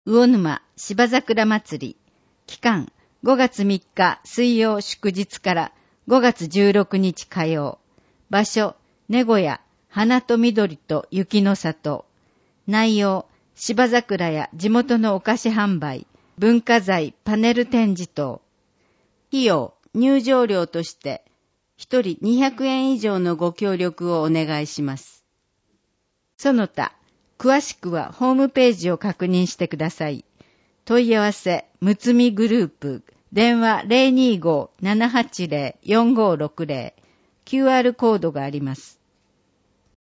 魚沼芝桜祭り。期間、5月3日水曜祝日から5月16日火曜。場所、名古屋、花と緑と雪の里。内容、芝桜や地元のお菓子販売、文化財パネル展示等。費用、入場料として、1人200円以上のご協力をお願いします。その他、詳しくはホームページを確認してください。問い合わせ、むつみグループ、電話 025-780-4560、QR コードがあります。